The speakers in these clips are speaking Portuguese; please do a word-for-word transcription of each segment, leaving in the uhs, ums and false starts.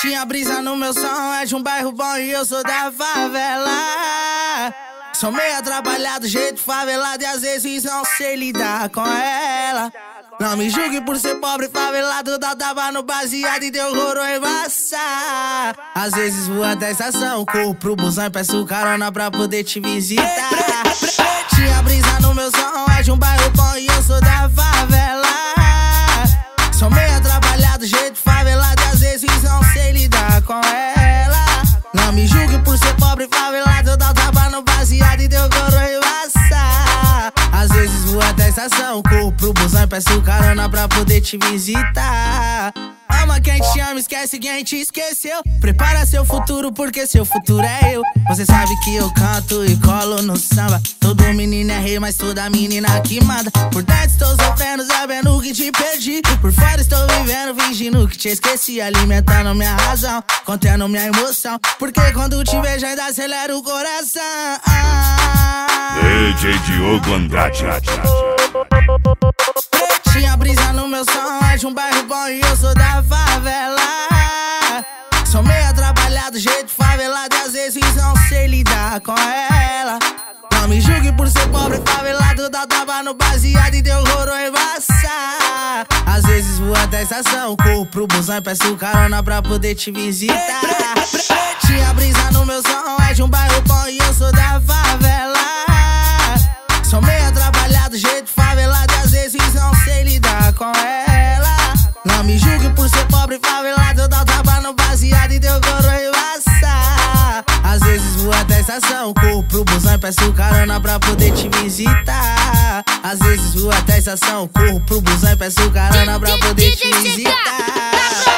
Pretinha brisa no meu som, é de um bairro bom e eu sou da favela. Sou meio atrapalhado, jeito favelado e às vezes não sei lidar com ela. Não me julgue por ser pobre, favelado, dá tava no baseado e deu roro embaçar. Às vezes vou até a estação, corro pro busão e peço carona pra poder te visitar. Pretinha brisa no meu som, é de um bairro bom e eu sou da favela. Sou meio atrapalhado, jeito favelado e às vezes não sei lidar com ela. Não me julgue por ser pobre, favelado, dá tava no baseado e deu roro embaçar. Às vezes vou até a estação, corro pro busão e peço carona pra poder te visitar. Ama quem te ama, esquece quem te esqueceu. Prepara seu futuro porque seu futuro é eu. Você sabe que eu canto e colo no samba. Todo menino é rei, mas toda menina que manda. Por dentro estou sofrendo, sabendo que te perdi. Por fora estou vivendo, fingindo que te esqueci. Alimentando minha razão, contendo minha emoção. Porque quando te vejo ainda acelera o coração. D J Diogo Andrade. Pretinha brisa no meu som, é de um bairro bom e eu sou da favela. Sou meio atrapalhado, jeito favelado e às vezes não sei lidar com ela. Não me julgue por ser pobre, favelado, dá tava no baseado e deu roro embaçar. Às vezes vou até a estação, corro pro busão e peço carona pra poder te visitar. Pretinha brisa no meu som, é de um bairro bom e eu sou da favela. Sou meio atrapalhado, jeito favelado e às vezes não sei lidar com ela. Não me julgue por ser pobre, favelado, dá tava no baseado e deu roro embaçar. Às vezes vou até a estação, corro pro busão e peço carona pra poder te visitar. Às vezes vou até a estação, corro pro busão e peço carona pra poder te visitar.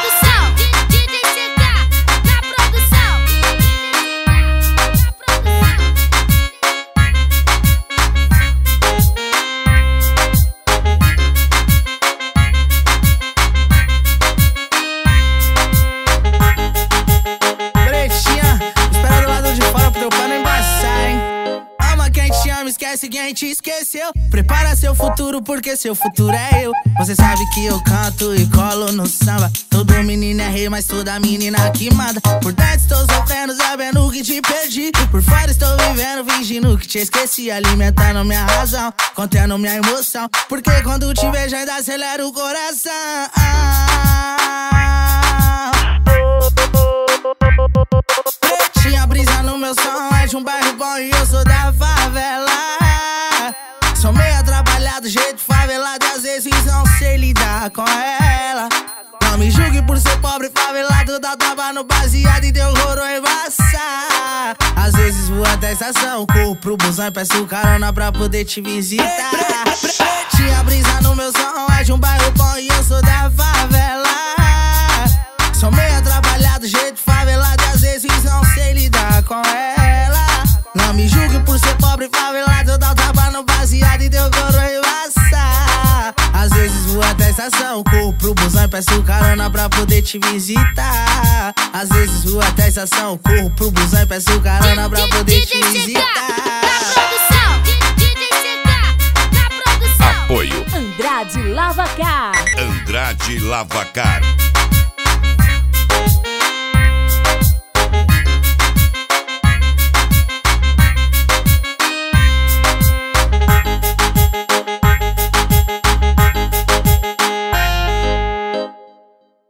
Esquece quem te esqueceu. Prepara seu futuro porque seu futuro é eu. Você sabe que eu canto e colo no samba. Todo menino é rei, mas toda menina que manda. Por dentro estou sofrendo, sabendo que te perdi. Por fora estou vivendo, fingindo que te esqueci. Alimentando minha razão, contendo minha emoção. Porque quando te vejo ainda acelera o coração. Pretinha brisa no meu som, é de um bairro bom e eu sou da favela. Sou meio atrapalhado, jeito favelado e às vezes não sei lidar com ela. Não me julgue por ser pobre, favelado, dá tava no baseado e deu roro embaçar. Às vezes vou até a estação, corro pro busão e peço carona pra poder te visitar. Pretinha brisa no meu som, é de um bairro bom e eu sou da favela. Sou meio atrapalhado, jeito favelado e às vezes não sei lidar com ela. Não me julgue por ser pobre, favelado, dá tava no baseado e deu roro embaçar. Às vezes vou até a estação, corro pro busão e peço carona pra poder te visitar. Às vezes vou até a estação, corro pro busão e peço carona pra poder te visitar. Apoio Andrade Lavacar. Andrade Lavacar.